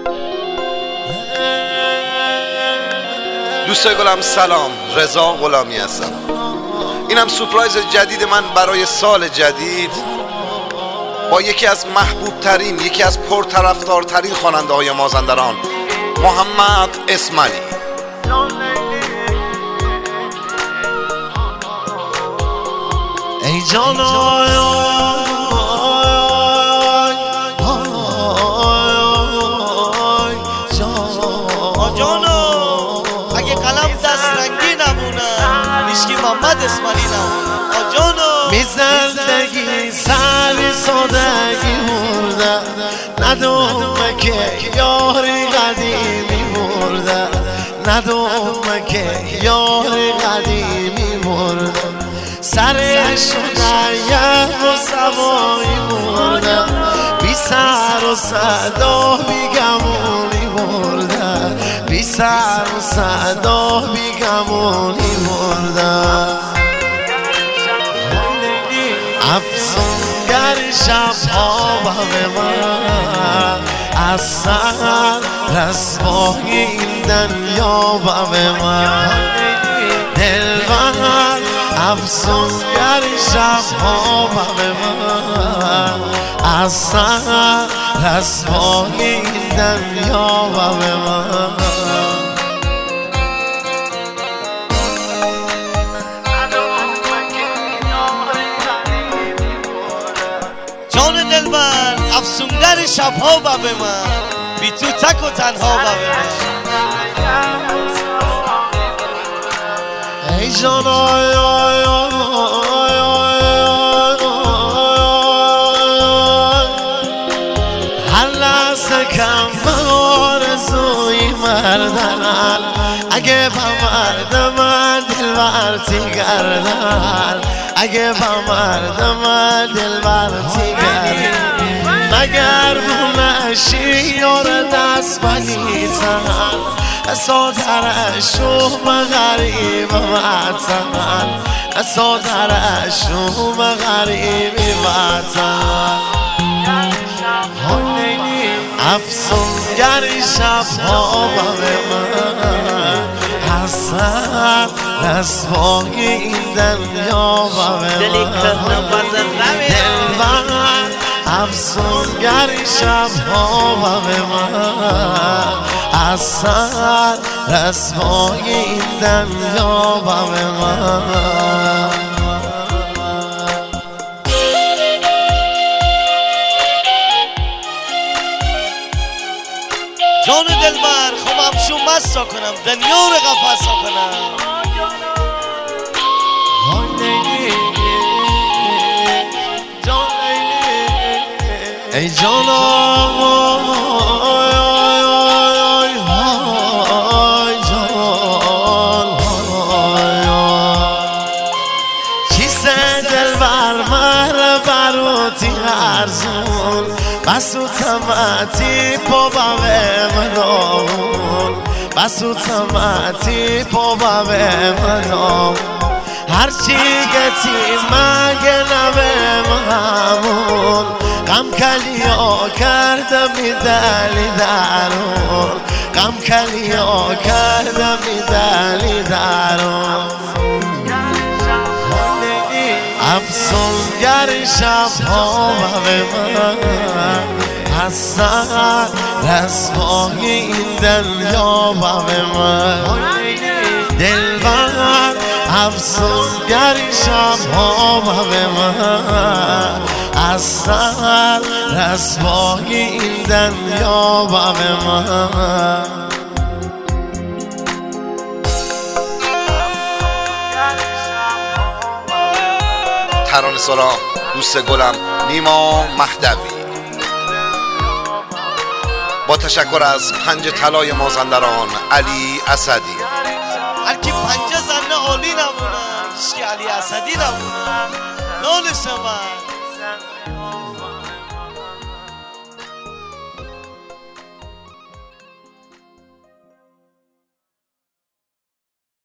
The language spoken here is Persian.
دوستای گلم سلام، رضا غلامی هستم. اینم سورپرایز جدید من برای سال جدید با یکی از محبوب ترین، یکی از پرطرفدارترین خواننده های مازندران، محمد اسماعیلی. ای جان اگه قلم دست رنگی نمونه هیچکی محمد اسماعیلی نمونه آجانو می زندگی سری سادگی مرده ندومه که یاری قدیمی مرده ندومه که یاری قدیمی مرده سرشو نیه و سوایی مرده بی سر و صدا بی گمونی مرده بی سر و صدا بی گمونی مرده افسونگر شبها به من از سر رسوای این دنیا به من دلبر افسونگر شبها به من از سر رسوای این دنیا به من جان دلبر افسونگر شبها با به من بی تو تک و تنها با به من ای جان هر لحظه کم به آرزوی مردن اگه با مرد من دلبر تیگردن اگه با مرد من دلبر تیگردن مگر بونشی یار دست بگیتن سادرشو غریب وطن سادرشو غریب وطن افسونگر شبها به من حسن رسوای این دنیا به من دلبر افسونگر شبها به من حسن رسوای این دنیا به من جان دلبر خوبم شو مسا کنم دنیا رو قفصا کنم ای جان چیسه دلبر مر بروتی ارزون بسو تمتی پا به منامون بسو تمتی پا به منامون هرچی گتی مگه نبه همون غم کلیا کردم دلی درون غم کلیا کردم دلی درون افسونگر شبها به من حسن رسوای این دنیا به من دلبر افسونگر شبها به من حسن رسوای این دنیا به من ترانه سلام دوست گلم نیما مهدوی. با تشکر از پنج طلای مازندران علی اسدی. هر کی پنجه زنه عالی نمونه هیچ کی علی اسدی نمونه نالش من